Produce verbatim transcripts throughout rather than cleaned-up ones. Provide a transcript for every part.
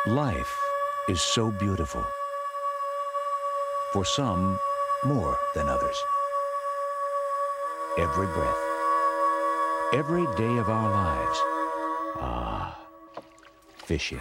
Life is so beautiful. For some, more than others. Every breath, every day of our lives. Ah, fishing.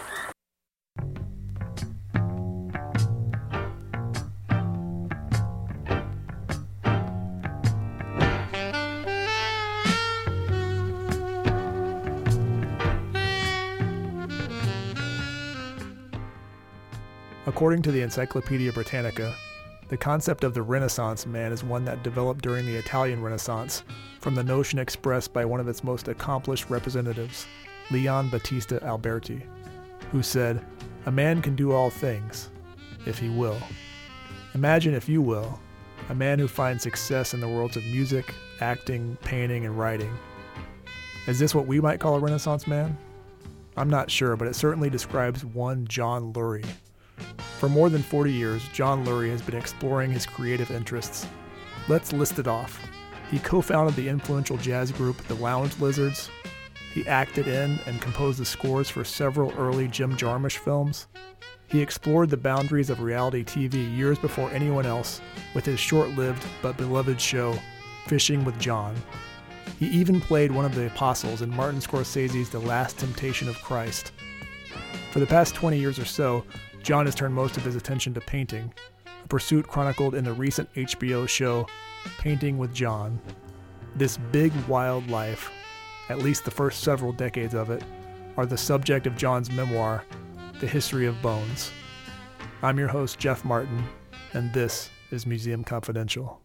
According to the Encyclopedia Britannica, the concept of the Renaissance man is one that developed during the Italian Renaissance from the notion expressed by one of its most accomplished representatives, Leon Battista Alberti, who said, "A man can do all things, if he will." Imagine, if you will, a man who finds success in the worlds of music, acting, painting, and writing. Is this what we might call a Renaissance man? I'm not sure, but it certainly describes one John Lurie. For more than forty years, John Lurie has been exploring his creative interests. Let's list it off. He co-founded the influential jazz group The Lounge Lizards. He acted in and composed the scores for several early Jim Jarmusch films. He explored the boundaries of reality T V years before anyone else with his short-lived but beloved show, Fishing with John. He even played one of the apostles in Martin Scorsese's The Last Temptation of Christ. For the past twenty years or so, John has turned most of his attention to painting, a pursuit chronicled in the recent H B O show, Painting with John. This big, wild life, at least the first several decades of it, are the subject of John's memoir, The History of Bones. I'm your host, Jeff Martin, and this is Museum Confidential.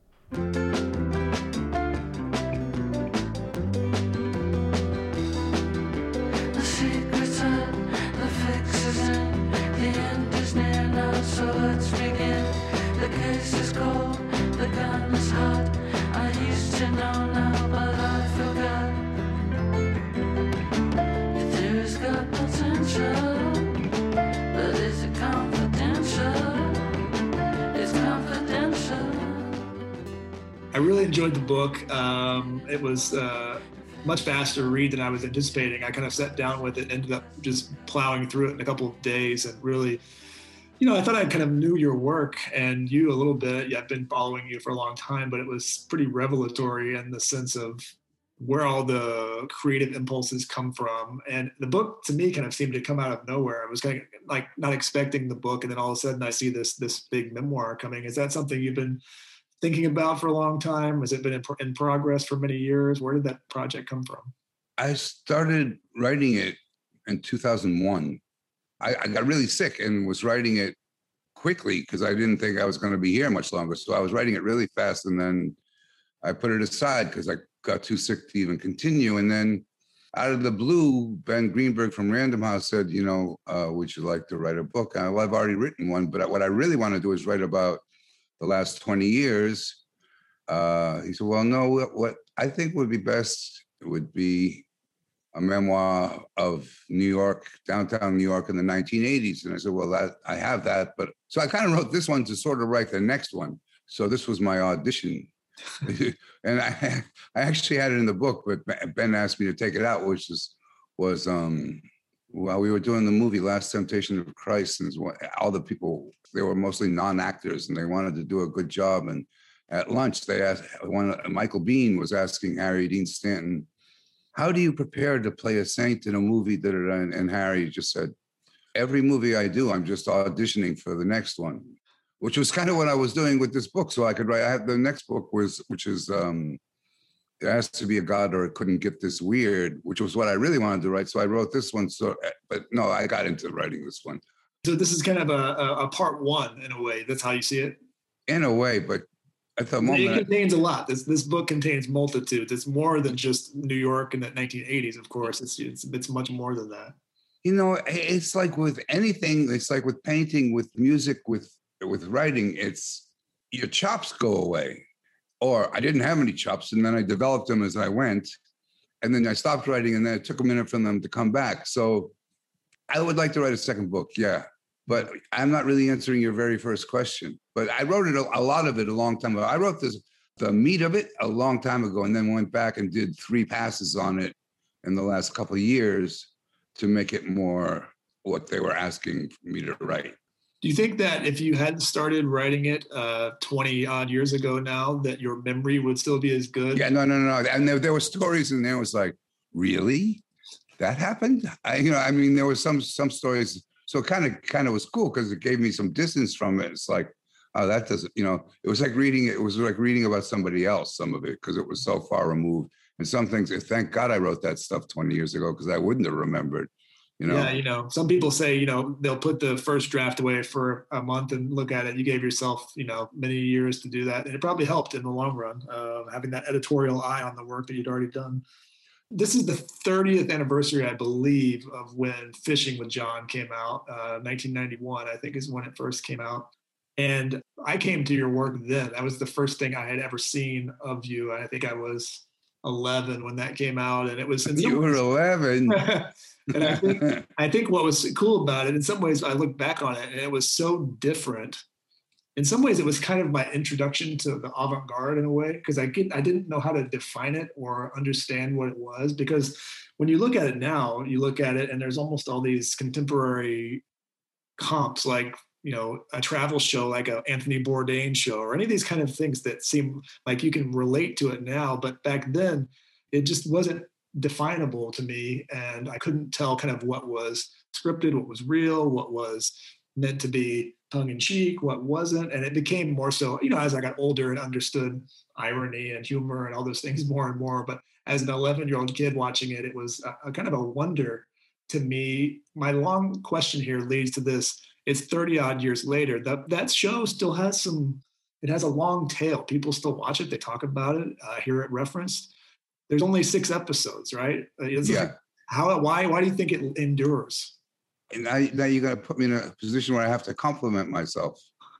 So let's begin. The case is cold, the gun is hot. I used to know now, but I forgot. The theory's got potential, but is it confidential? It's confidential. I really enjoyed the book. Um, it was uh, much faster to read than I was anticipating. I kind of sat down with it and ended up just plowing through it in a couple of days and really, you know, I thought I kind of knew your work and you a little bit. Yeah, I've been following you for a long time, but it was pretty revelatory in the sense of where all the creative impulses come from. And the book, to me, kind of seemed to come out of nowhere. I was kind of like not expecting the book, and then all of a sudden I see this this big memoir coming. Is that something you've been thinking about for a long time? Has it been in, in progress for many years? Where did that project come from? I started writing it in two thousand one. I, I got really sick and was writing it quickly because I didn't think I was going to be here much longer. So I was writing it really fast, and then I put it aside because I got too sick to even continue. And then out of the blue, Ben Greenberg from Random House said, you know, uh, would you like to write a book? I, well, I've already written one, but what I really want to do is write about the last twenty years. Uh, he said, well, no, what, what I think would be best would be a memoir of New York, downtown New York in the nineteen eighties. And I said, well, that I have that. But so I kind of wrote this one to sort of write the next one. So this was my audition. And I I actually had it in the book, but Ben asked me to take it out, which is, was, um, while we were doing the movie Last Temptation of Christ, and all the people, they were mostly non-actors and they wanted to do a good job. And at lunch, they asked, one, Michael Biehn was asking Harry Dean Stanton, how do you prepare to play a saint in a movie? That and, and Harry just said, every movie I do, I'm just auditioning for the next one, which was kind of what I was doing with this book. So I could write, I have the next book was, which is, um, It Has to Be a God or It Couldn't Get This Weird, which was what I really wanted to write. So I wrote this one. So, but no, I got into writing this one. So this is kind of a, a, a part one in a way. That's how you see it? In a way, but at the moment, it contains a lot. This this book contains multitudes. It's more than just New York in the nineteen eighties. Of course, it's it's it's much more than that. You know, it's like with anything. It's like with painting, with music, with with writing. It's your chops go away, or I didn't have any chops, and then I developed them as I went, and then I stopped writing, and then it took a minute for them to come back. So I would like to write a second book, yeah. But I'm not really answering your very first question. But I wrote it, a, a lot of it a long time ago. I wrote this, the meat of it a long time ago, and then went back and did three passes on it in the last couple of years to make it more what they were asking me to write. Do you think that if you hadn't started writing it uh, twenty odd years ago now, that your memory would still be as good? Yeah, no, no, no. And there, there were stories in there. It was like, really? That happened? I, you know, I mean, there were some some stories. So it kind of kind of was cool because it gave me some distance from it. It's like, oh, that doesn't, you know, it was like reading, it was like reading about somebody else, some of it, because it was so far removed. And some things, thank God I wrote that stuff twenty years ago, because I wouldn't have remembered, you know. Yeah, you know, some people say, you know, they'll put the first draft away for a month and look at it. You gave yourself, you know, many years to do that. And it probably helped in the long run, uh, having that editorial eye on the work that you'd already done. This is the thirtieth anniversary, I believe, of when Fishing with John came out. Uh, nineteen ninety-one, I think, is when it first came out. And I came to your work then. That was the first thing I had ever seen of you. I think I was eleven when that came out. And it was... In you were eleven. And I think, I think what was cool about it, in some ways, I look back on it, and it was so different. In some ways, it was kind of my introduction to the avant-garde in a way, because I get, I didn't know how to define it or understand what it was. Because when you look at it now, you look at it and there's almost all these contemporary comps, like, you know, a travel show like a Anthony Bourdain show, or any of these kind of things that seem like you can relate to it now. But back then, it just wasn't definable to me, and I couldn't tell kind of what was scripted, what was real, what was meant to be tongue-in-cheek, what wasn't. And it became more so, you know, as I got older and understood irony and humor and all those things more and more. But as an eleven-year-old kid watching it, it was a, a kind of a wonder to me. My long question here leads to this. It's thirty odd years later. That, that show still has some, it has a long tail. People still watch it. They talk about it, uh, hear it referenced. There's only six episodes, right? It's yeah. Like, how, why, why do you think it endures? And now, now you're going to put me in a position where I have to compliment myself.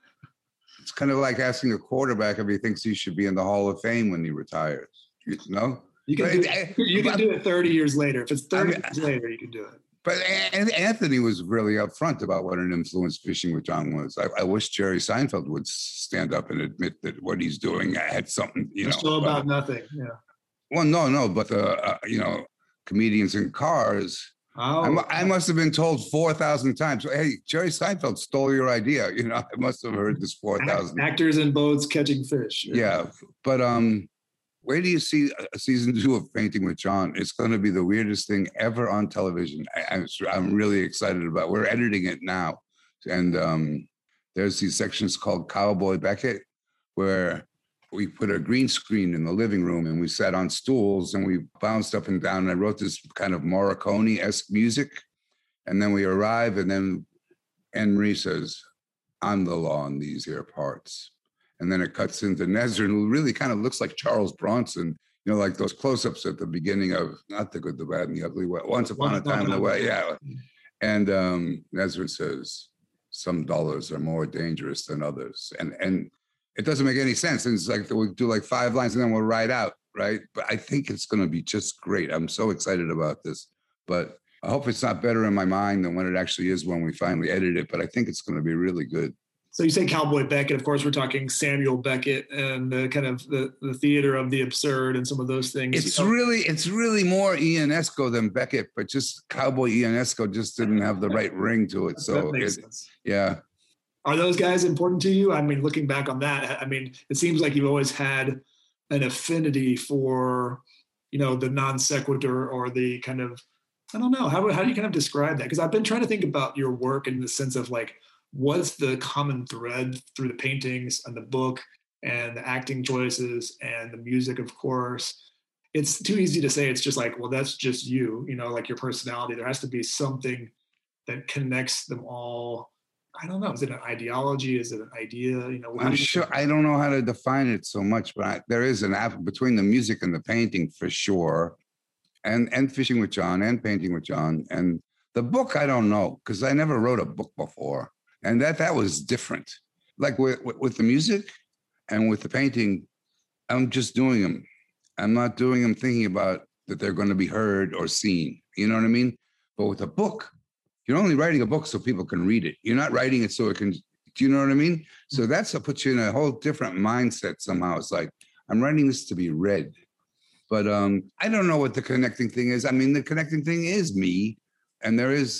It's kind of like asking a quarterback if he thinks he should be in the Hall of Fame when he retires. You know? You can, but, do, it, you can do it thirty years later. If it's thirty I mean, years later, you can do it. But Anthony was really upfront about what an influence Fishing with John was. I, I wish Jerry Seinfeld would stand up and admit that what he's doing had something, you know. It's all about nothing, yeah. Well, no, no, but the, uh, you know, comedians in cars, Oh. I, I must have been told four thousand times, hey, Jerry Seinfeld stole your idea. You know, I must have heard this four thousand. Actors in boats catching fish. Yeah. yeah. But um, where do you see a season two of Painting with John? It's going to be the weirdest thing ever on television. I, I'm, I'm really excited about it. We're editing it now. And um, there's these sections called Cowboy Beckett, where we put a green screen in the living room and we sat on stools and we bounced up and down. And I wrote this kind of Morricone-esque music. And then we arrive and then Anne Marie says, I'm the law in these here parts. And then it cuts into Nezrin, who really kind of looks like Charles Bronson, you know, like those close-ups at the beginning of Not the Good, the Bad, and the Ugly, Once Upon a Time in the Way. Yeah. And um, Nezrin says, some dollars are more dangerous than others. And, and, it doesn't make any sense. And it's like we'll do like five lines and then we'll write out, right? But I think it's going to be just great. I'm so excited about this. But I hope it's not better in my mind than when it actually is when we finally edit it. But I think it's going to be really good. So you say Cowboy Beckett. Of course, we're talking Samuel Beckett and the kind of the, the theater of the absurd and some of those things. It's you know? really, it's really more Ionesco than Beckett, but just Cowboy Ionesco just didn't have the right ring to it. So that makes it, sense. Yeah. Are those guys important to you? I mean, looking back on that, I mean, it seems like you've always had an affinity for, you know, the non sequitur or the kind of, I don't know, how, how do you kind of describe that? Because I've been trying to think about your work in the sense of like, what's the common thread through the paintings and the book and the acting choices and the music, of course. It's too easy to say it's just like, well, that's just you, you know, like your personality. There has to be something that connects them all. I don't know. Is it an ideology? Is it an idea? You know, I'm sure I don't know how to define it so much, but I, there is an app between the music and the painting for sure, and and Fishing with John and Painting with John and the book. I don't know because I never wrote a book before, and that that was different. Like with, with with the music and with the painting, I'm just doing them. I'm not doing them thinking about that they're going to be heard or seen. You know what I mean? But with a book, you're only writing a book so people can read it. You're not writing it so it can, do you know what I mean? So that's what puts you in a whole different mindset somehow. It's like, I'm writing this to be read. But um, I don't know what the connecting thing is. I mean, the connecting thing is me. And there is,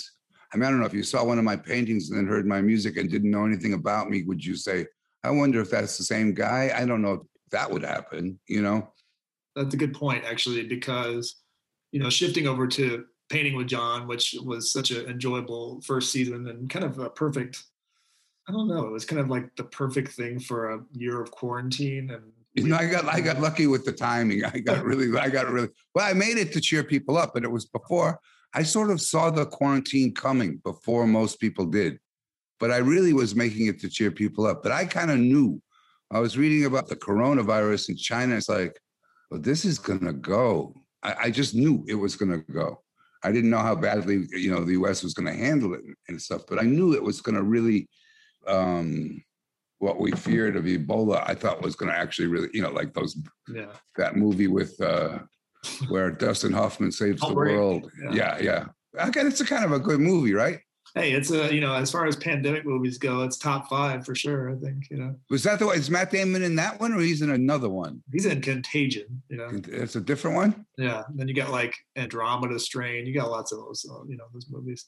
I mean, I don't know if you saw one of my paintings and then heard my music and didn't know anything about me, would you say, I wonder if that's the same guy? I don't know if that would happen, you know? That's a good point, actually, because, you know, shifting over to Painting with John, which was such an enjoyable first season and kind of a perfect, I don't know, it was kind of like the perfect thing for a year of quarantine. And You know, I got I got lucky with the timing. I got really, I got really, well, I made it to cheer people up, but it was before, I sort of saw the quarantine coming before most people did. But I really was making it to cheer people up. But I kind of knew. I was reading about the coronavirus in China. It's like, well, this is going to go. I, I just knew it was going to go. I didn't know how badly, you know, the U S was going to handle it and stuff, but I knew it was going to really, um, what we feared of Ebola, I thought was going to actually really, you know, like those, yeah, that movie with, uh, where Dustin Hoffman saves the world. Yeah, yeah. Again, it's a kind of a good movie, right? Hey, it's a, you know, as far as pandemic movies go, it's top five for sure, I think, you know. Was that the one? Is Matt Damon in that one or he's in another one? He's in Contagion, you know. It's a different one? Yeah. And then you got like Andromeda Strain. You got lots of those, uh, you know, those movies.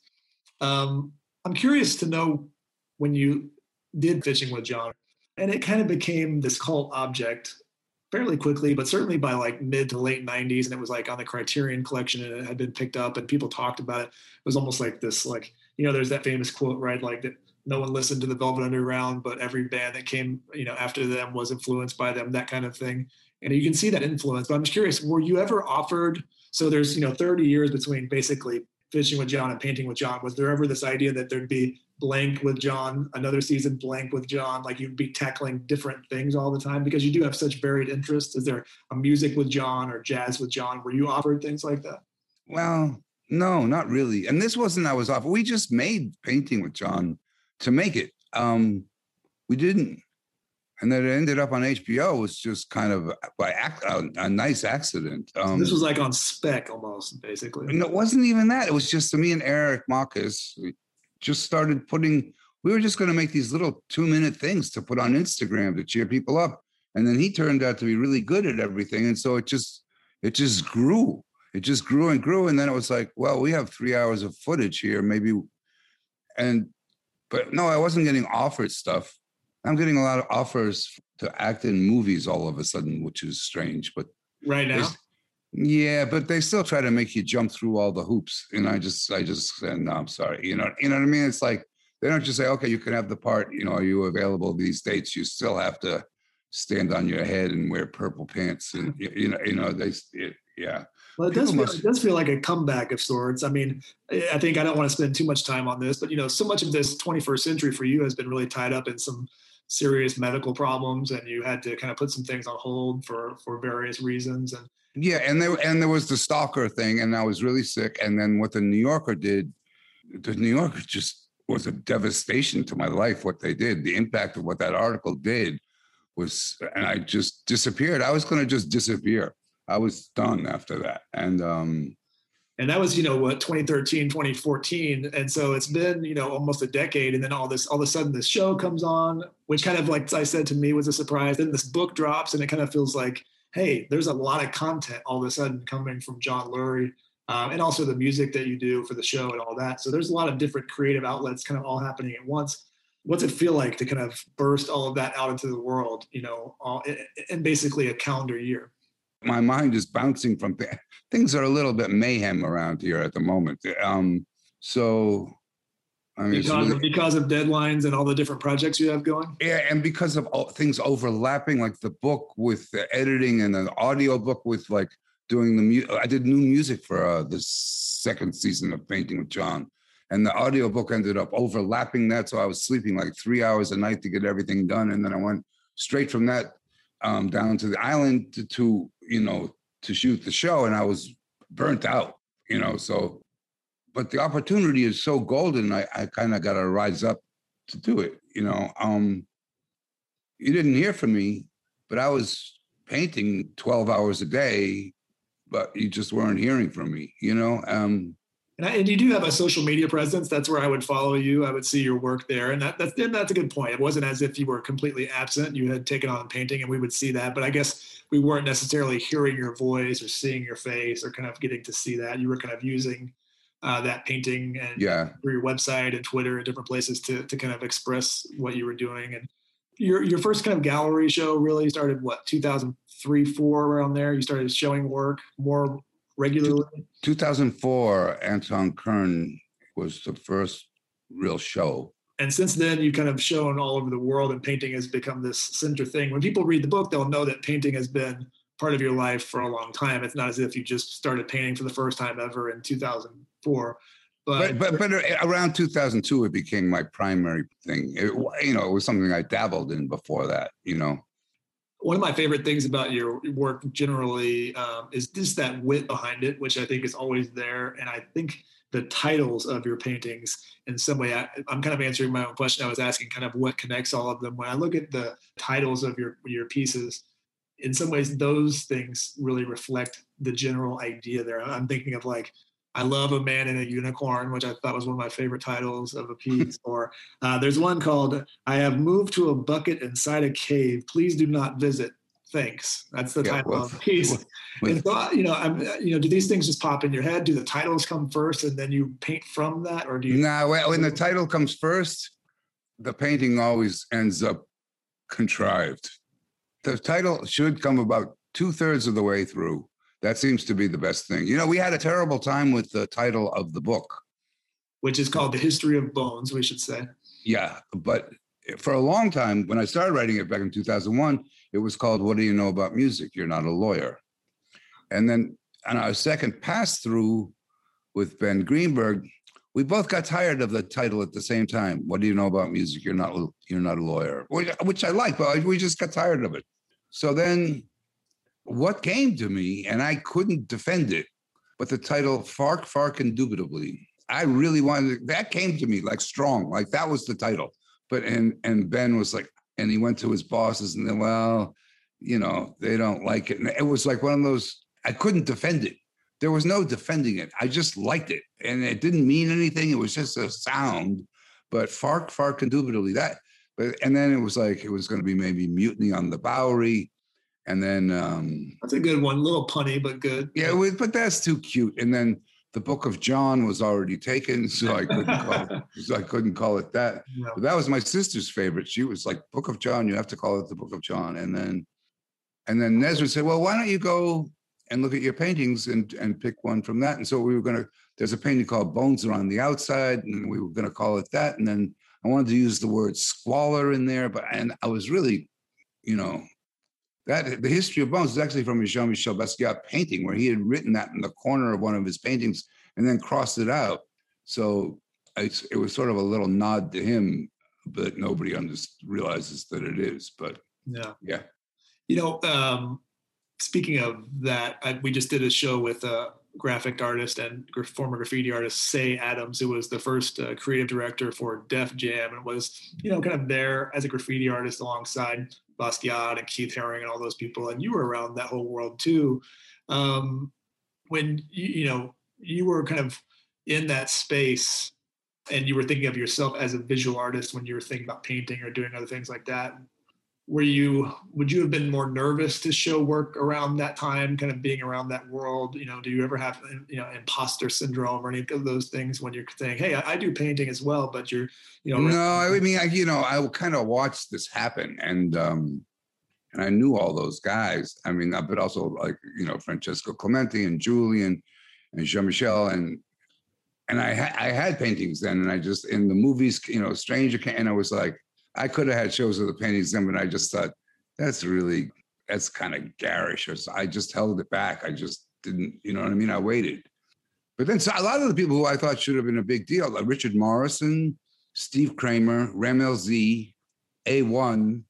Um, I'm curious to know when you did Fishing with John, and it kind of became this cult object fairly quickly, but certainly by like mid to late nineties. And it was like on the Criterion Collection and it had been picked up and people talked about it. It was almost like this, like, you know, there's that famous quote, right? Like that no one listened to the Velvet Underground, but every band that came, you know, after them was influenced by them, that kind of thing. And you can see that influence, but I'm just curious, were you ever offered, so there's, you know, thirty years between basically Fishing with John and Painting with John. Was there ever this idea that there'd be blank with John, another season blank with John, like you'd be tackling different things all the time because you do have such varied interests? Is there a music with John or jazz with John? Were you offered things like that? Well, no, not really. And this wasn't I was offered. We just made Painting with John to make it. Um, we didn't. And then it ended up on H B O was just kind of by act, a, a nice accident. Um, this was like on spec almost, basically. No, it wasn't even that. It was just me and Eric Marcus. We just started putting, we were just going to make these little two minute things to put on Instagram to cheer people up. And then he turned out to be really good at everything. And so it just, it just grew. It just grew and grew. And then it was like, well, we have three hours of footage here, maybe. And, but no, I wasn't getting offered stuff. I'm getting a lot of offers to act in movies all of a sudden, which is strange. But right now, yeah, but they still try to make you jump through all the hoops, and I just, I just said, no, I'm sorry. You know, you know what I mean? It's like they don't just say, okay, you can have the part. You know, are you available these dates? You still have to stand on your head and wear purple pants, and you know, you know, they, it, yeah. Well, it does, feel, must... it does feel like a comeback of sorts. I mean, I think I don't want to spend too much time on this, but, you know, so much of this twenty-first century for you has been really tied up in some serious medical problems, and you had to kind of put some things on hold for, for various reasons. And yeah, and there, and there was the stalker thing, and I was really sick. And then what the New Yorker did, the New Yorker just was a devastation to my life, what they did. The impact of what that article did was, and I just disappeared. I was going to just disappear. I was done after that. And, um, and that was, you know, what, twenty thirteen, twenty fourteen. And so it's been, you know, almost a decade. And then all this, all of a sudden this show comes on, which kind of, like I said, to me was a surprise. Then this book drops and it kind of feels like, hey, there's a lot of content all of a sudden coming from John Lurie, um, and also the music that you do for the show and all that. So there's a lot of different creative outlets kind of all happening at once. What's it feel like to kind of burst all of that out into the world, you know, all, in basically a calendar year? My mind is bouncing from th- things are a little bit mayhem around here at the moment. Um, so, I mean, because, really, because of deadlines and all the different projects you have going. Yeah, and because of all, things overlapping, like the book with the editing and the audio book with like doing the music. I did new music for uh, the second season of Painting with John, and the audio book ended up overlapping that. So I was sleeping like three hours a night to get everything done, and then I went straight from that um, down to the island to, to you know, to shoot the show, and I was burnt out, you know, so, but the opportunity is so golden, I, I kind of got to rise up to do it, you know. Um, you didn't hear from me, but I was painting twelve hours a day, but you just weren't hearing from me, you know. Um, And, I, and you do have a social media presence. That's where I would follow you. I would see your work there. And that, that's, and that's a good point. It wasn't as if you were completely absent. You had taken on painting and we would see that. But I guess we weren't necessarily hearing your voice or seeing your face or kind of getting to see that. You were kind of using uh, that painting and Yeah. through your website and Twitter and different places to to kind of express what you were doing. And your your first kind of gallery show really started what, two thousand three, four, around there? You started showing work more regularly? two thousand four, Anton Kern was the first real show. And since then, you've kind of shown all over the world, and painting has become this center thing. When people read the book, they'll know that painting has been part of your life for a long time. It's not as if you just started painting for the first time ever in two thousand four. But, but but around two thousand two, it became my primary thing. It, you know, it was something I dabbled in before that, you know. One of my favorite things about your work generally um, is just that wit behind it, which I think is always there. And I think the titles of your paintings, in some way, I, I'm kind of answering my own question. I was asking kind of what connects all of them. When I look at the titles of your, your pieces, in some ways, those things really reflect the general idea there. I'm thinking of like, I Love a Man in a Unicorn, which I thought was one of my favorite titles of a piece. Or uh, there's one called, I Have Moved to a Bucket Inside a Cave. Please do not visit. Thanks. That's the yeah, title well, of the piece. Well, well, and so, you know, I'm, you know, do these things just pop in your head? Do the titles come first and then you paint from that? Or do you? No, nah, when the title comes first, the painting always ends up contrived. The title should come about two thirds of the way through. That seems to be the best thing. You know, we had a terrible time with the title of the book, which is called The History of Bones, we should say. Yeah, but for a long time, when I started writing it back in two thousand one, it was called What Do You Know About Music? You're Not a Lawyer. And then on our second pass through with Ben Greenberg, we both got tired of the title at the same time. What do you know about music? You're not, you're not a lawyer, which I like, but we just got tired of it. So then what came to me, and I couldn't defend it, but the title Fark, Fark, Indubitably, I really wanted, that came to me like strong, like that was the title. But, and, and Ben was like, and he went to his bosses and then, well, you know, they don't like it. And it was like one of those, I couldn't defend it. There was no defending it. I just liked it. And it didn't mean anything. It was just a sound. But Fark, Fark, Indubitably, that. But, and then it was like, it was going to be maybe Mutiny on the Bowery. And then. Um, that's a good one. A little punny, but good. Yeah, was, but that's too cute. And then the Book of John was already taken, so I couldn't call it, so I couldn't call it that. No. But that was my sister's favorite. She was like, Book of John, you have to call it the Book of John. And then and then Nesbitt said, well, why don't you go and look at your paintings and, and pick one from that? And so we were going to, there's a painting called Bones Are on the Outside, and we were going to call it that. And then I wanted to use the word squalor in there, but and I was really, you know, that the History of Bones is actually from a Jean-Michel Basquiat painting where he had written that in the corner of one of his paintings and then crossed it out. So I, it was sort of a little nod to him, but nobody under, realizes that it is. But yeah, yeah. You know, um, speaking of that, I, we just did a show with a graphic artist and former graffiti artist, Say Adams, who was the first uh, creative director for Def Jam and was, you know, kind of there as a graffiti artist alongside Basquiat and Keith Haring and all those people. And you were around that whole world too. Um, when, you, you know, you were kind of in that space and you were thinking of yourself as a visual artist when you were thinking about painting or doing other things like that. Were you, would you have been more nervous to show work around that time, kind of being around that world? You know, do you ever have, you know, imposter syndrome or any of those things when you're saying, hey, I, I do painting as well, but you're, you know. No, I mean, I, you know, I kind of watched this happen and, um, and I knew all those guys. I mean, but also like, you know, Francesco Clemente and Julian and Jean-Michel and, and I, ha- I had paintings then and I just, in the movies, you know, Stranger Came, and I was like, I could have had shows of the paintings then, but I just thought that's really, that's kind of garish. Or so I just held it back. I just didn't, you know what I mean? I waited. But then so a lot of the people who I thought should have been a big deal, like Richard Morrison, Steve Kramer, Ramel Z, A one,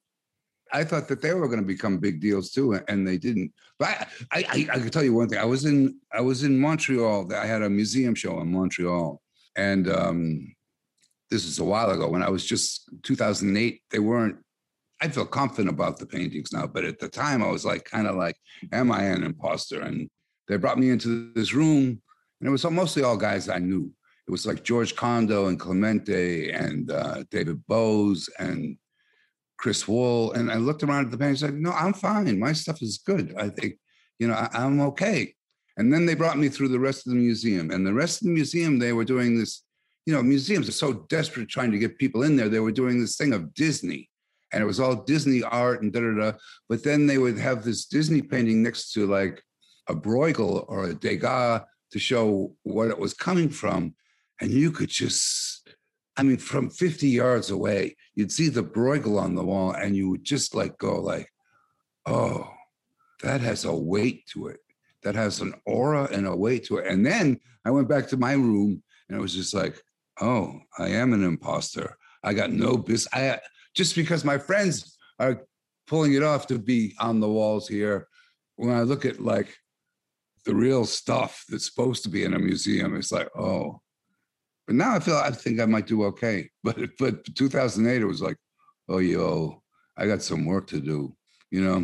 I thought that they were going to become big deals too, and they didn't. But I, I, I, I can tell you one thing. I was in, I was in Montreal. I had a museum show in Montreal, and um, this is a while ago when I was just two thousand eight. They weren't, I feel confident about the paintings now, but at the time I was like, kind of like, am I an imposter? And they brought me into this room and it was mostly all guys I knew. It was like George Condo and Clemente and uh, David Bose and Chris Wool. And I looked around at the paintings and said, no, I'm fine. My stuff is good. I think, you know, I, I'm okay. And then they brought me through the rest of the museum. And the rest of the museum, they were doing this, you know, museums are so desperate trying to get people in there. They were doing this thing of Disney. And it was all Disney art and da-da-da. But then they would have this Disney painting next to like a Bruegel or a Degas to show what it was coming from. And you could just, I mean, from fifty yards away, you'd see the Bruegel on the wall and you would just like go like, oh, that has a weight to it. That has an aura and a weight to it. And then I went back to my room and it was just like, oh, I am an imposter. I got no business. I, just because my friends are pulling it off to be on the walls here, when I look at like the real stuff that's supposed to be in a museum, it's like, oh. But now I feel, I think I might do okay. But but two thousand eight, it was like, oh, yo, I got some work to do, you know?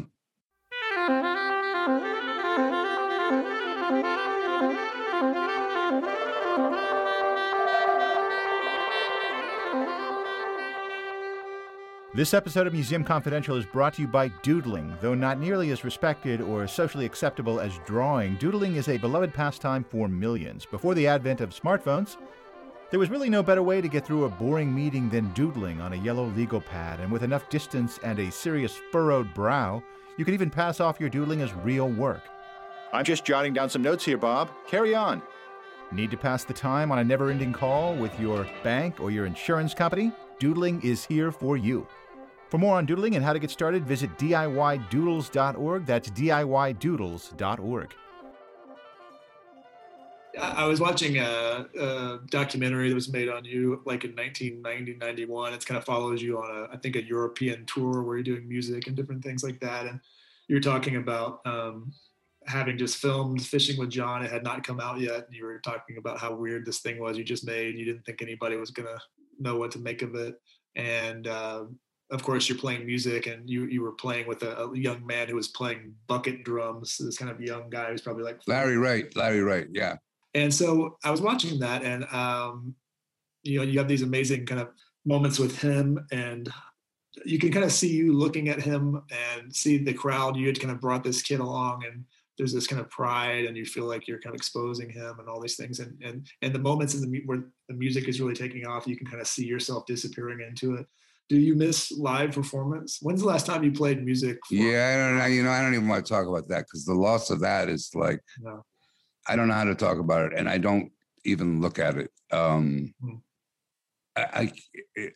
This episode of Museum Confidential is brought to you by doodling. Though not nearly as respected or socially acceptable as drawing, doodling is a beloved pastime for millions. Before the advent of smartphones, there was really no better way to get through a boring meeting than doodling on a yellow legal pad, and with enough distance and a serious furrowed brow, you could even pass off your doodling as real work. I'm just jotting down some notes here, Bob. Carry on. Need to pass the time on a never-ending call with your bank or your insurance company? Doodling is here for you. For more on doodling and how to get started, visit D I Y doodles dot org. That's D I Y doodles dot org. I was watching a, a documentary that was made on you like in nineteen ninety, ninety-one. It kind of follows you on, a, I think, a European tour where you're doing music and different things like that. And you're talking about um, having just filmed Fishing with John. It had not come out yet. And you were talking about how weird this thing was you just made. You didn't think anybody was going to know what to make of it. And uh, of course, you're playing music, and you you were playing with a, a young man who was playing bucket drums. This kind of young guy who's probably like Larry Wright. Larry Wright, yeah. And so I was watching that, and um, you know, you have these amazing kind of moments with him, and you can kind of see you looking at him and see the crowd. You had kind of brought this kid along, and there's this kind of pride, and you feel like you're kind of exposing him and all these things. And and and the moments in the where the music is really taking off, you can kind of see yourself disappearing into it. Do you miss live performance? When's the last time you played music? For- yeah, I don't know. You know, I don't even want to talk about that because the loss of that is like, no. I don't know how to talk about it, and I don't even look at it. Um, hmm. I, I it,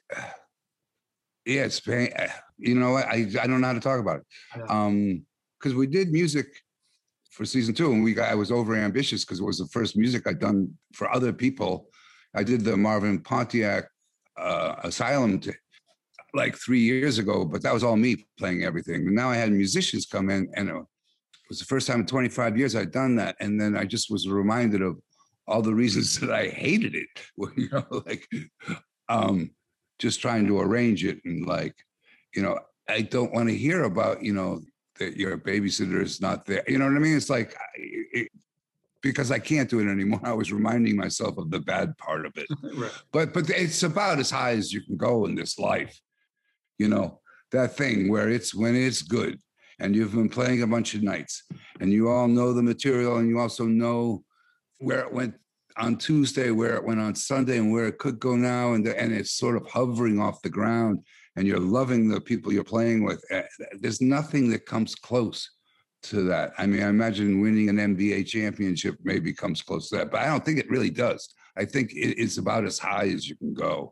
yeah, it's pain. You know, I I don't know how to talk about it. Yeah. Um, because we did music for season two, and we got, I was over ambitious because it was the first music I'd done for other people. I did the Marvin Pontiac uh, Asylum t- like three years ago, but that was all me playing everything. And now I had musicians come in, and it was the first time in twenty-five years I'd done that. And then I just was reminded of all the reasons that I hated it. You know, like um, just trying to arrange it, and like, you know, I don't want to hear about, you know, that your babysitter is not there. You know what I mean? It's like, it, because I can't do it anymore. I was reminding myself of the bad part of it. Right. But but it's about as high as you can go in this life. You know, that thing where it's when it's good and you've been playing a bunch of nights and you all know the material, and you also know where it went on Tuesday, where it went on Sunday, and where it could go now. And, the, and it's sort of hovering off the ground, and you're loving the people you're playing with. There's nothing that comes close to that. I mean, I imagine winning an N B A championship maybe comes close to that, but I don't think it really does. I think it's about as high as you can go.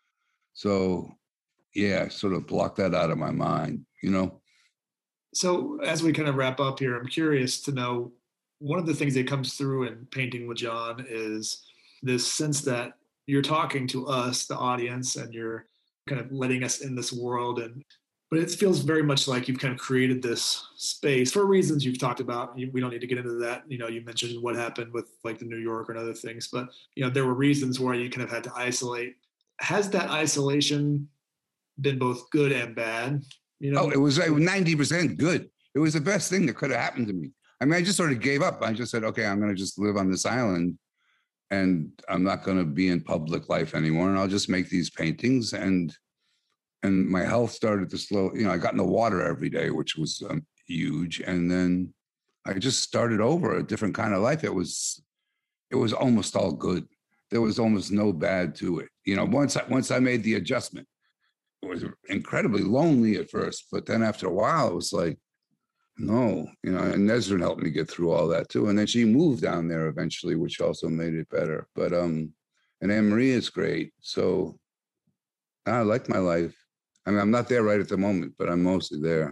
So, yeah, sort of block that out of my mind, you know? So as we kind of wrap up here, I'm curious to know, one of the things that comes through in Painting with John is this sense that you're talking to us, the audience, and you're kind of letting us in this world. And but it feels very much like you've kind of created this space for reasons you've talked about. We don't need to get into that. You know, you mentioned what happened with like the New York and other things, but you know, there were reasons why you kind of had to isolate. Has that isolation been both good and bad? You know, oh, it was like ninety percent good. It was the best thing that could have happened to me. I mean, I just sort of gave up. I just said, okay, I'm going to just live on this island, and I'm not going to be in public life anymore. And I'll just make these paintings. And and my health started to slow. You know, I got in the water every day, which was um, huge. And then I just started over a different kind of life. It was, it was almost all good. There was almost no bad to it. You know, once I, once I made the adjustment, it was incredibly lonely at first, but then after a while, it was like, no, you know, and Nesrin helped me get through all that too. And then she moved down there eventually, which also made it better. But, um, and Anne Marie is great. So I like my life. I mean, I'm not there right at the moment, but I'm mostly there.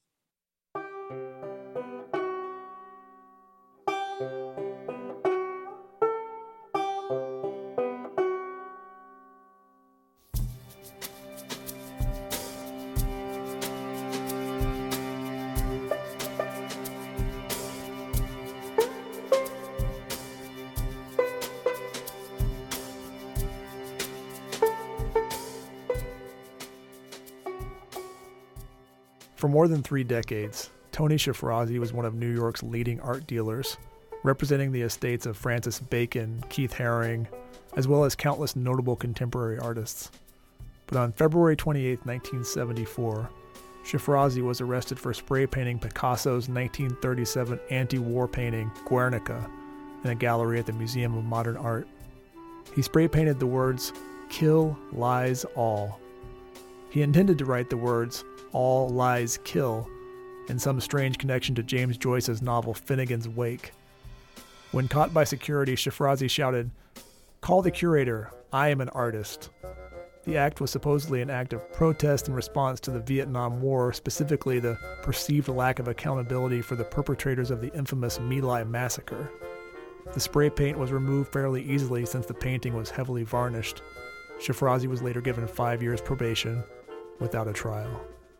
For more than three decades, Tony Shafrazi was one of New York's leading art dealers, representing the estates of Francis Bacon, Keith Haring, as well as countless notable contemporary artists. But on February twenty-eighth, nineteen seventy-four, Shafrazi was arrested for spray painting Picasso's nineteen thirty-seven anti-war painting, Guernica, in a gallery at the Museum of Modern Art. He spray painted the words, "Kill lies all." He intended to write the words, "All lies kill," in some strange connection to James Joyce's novel Finnegan's Wake. When caught by security, Shafrazi shouted, "Call the curator, I am an artist." The act was supposedly an act of protest in response to the Vietnam War, specifically the perceived lack of accountability for the perpetrators of the infamous My Lai massacre. The spray paint was removed fairly easily since the painting was heavily varnished. Shafrazi was later given five years probation without a trial.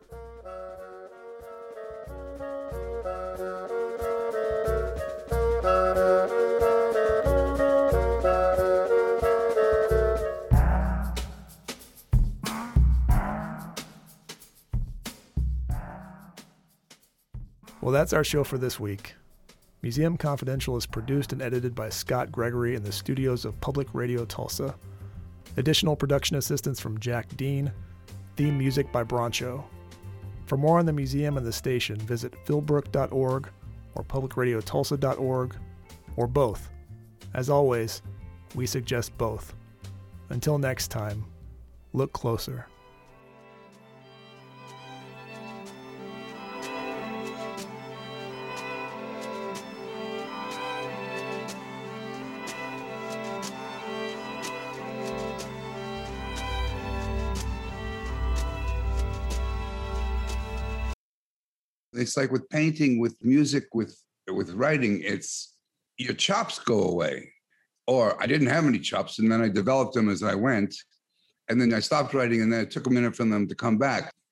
Well, that's our show for this week. Museum Confidential is produced and edited by Scott Gregory in the studios of Public Radio Tulsa. Additional production assistance from Jack Dean. Theme music by Broncho. For more on the museum and the station, visit philbrook dot org or public radio tulsa dot org, or both. As always, we suggest both. Until next time, look closer. It's like with painting, with music, with with writing, it's your chops go away. Or I didn't have any chops, and then I developed them as I went. And then I stopped writing, and then it took a minute for them to come back.